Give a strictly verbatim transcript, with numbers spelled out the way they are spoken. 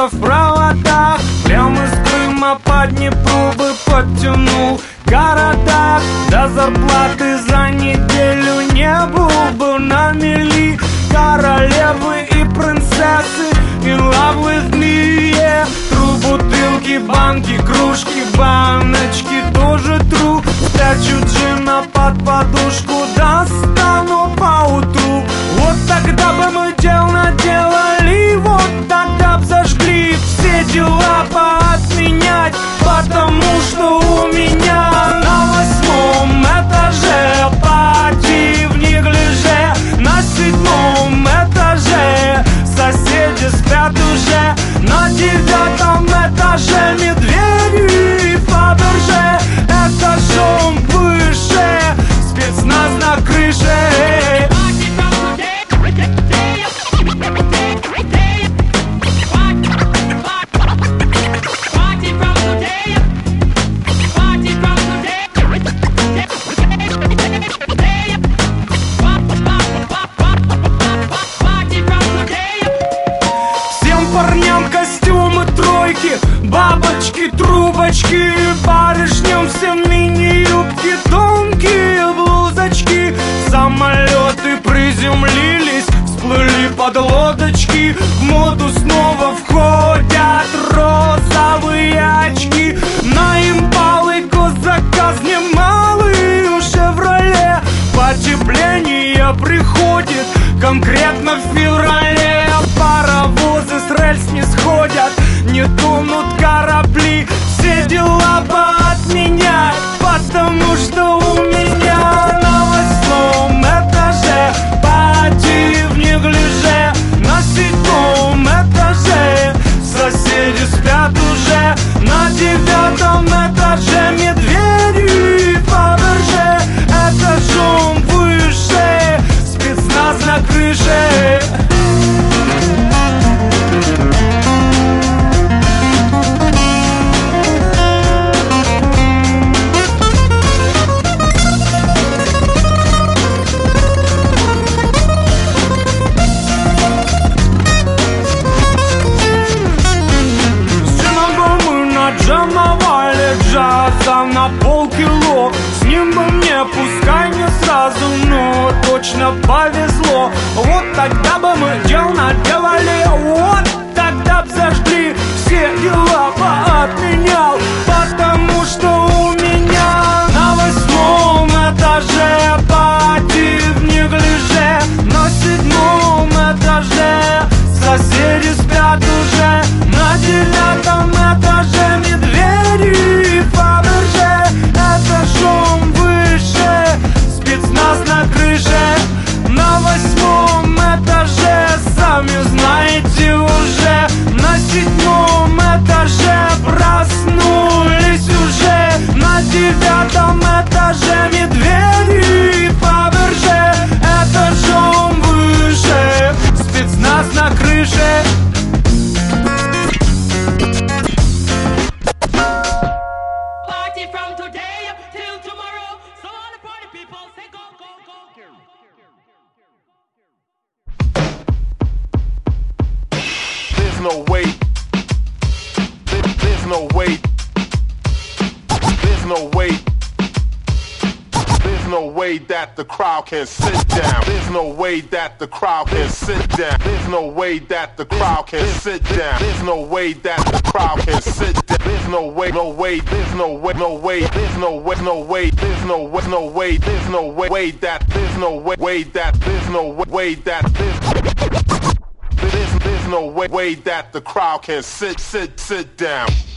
где-то в проводах. Прямо с Крыма по Днепру бы подтянул города. До зарплаты за неделю не был бы на мели. Королевы и принцессы in love with me, yeah. Тру бутылки, банки, кружки, баночки тоже тру. Спрячу джина под подушку, достану поутру. Вот тогда бы мы дел наделали, вот тогда б зажгли. Все дела поотменять, потому что у меня на восьмом этаже пати в неглиже. На седьмом этаже соседи спят уже. На девятом этаже медведи и Фаберже. Этажом выше спецназ на крыше. Бабочки, трубочки, барышням все мини-юбки, тонкие блузочки. Самолеты приземлились, всплыли под лодочки. В моду снова входят розовые очки. На импалы госзаказ немалый у «Шевроле». Потепление приходит конкретно в феврале. Паровозы с рельс не сходят, не тонут корабли. Все дела поотменять, потому что у меня на восьмом этаже пати в неглиже. На седьмом этаже соседи спят уже. На девятом этаже медведи и Фаберже. Этажом выше спецназ на крыше. Джаза на полкило. С ним бы мне, пускай не сразу, но точно повезло. Вот тогда бы мы дел наделали, вот тогда б зажгли. Все дела поотменял, потому что у меня на восьмом этаже пати в неглиже. На седьмом этаже соседи спят уже. На девятом этаже медведи и Фаберже. Этажом выше спецназ на крыше. На восьмом этаже, сами знаете уже. На седьмом этаже проснулись уже. На девятом этаже медведи и Фаберже. Этажом выше спецназ на крыше. No way. There's no way. There's no way. There's no way that the crowd can sit down. There's no way that the crowd can sit down. There's no way that the crowd can sit down. There's no way that the crowd can sit down. There's no way, no way, there's no way, no way, there's no way, no way, there's no way, no way, there's no way, way that, there's no way, way that, there's no way, way that, there's There's, there's no way, way that the crowd can sit, sit, sit down.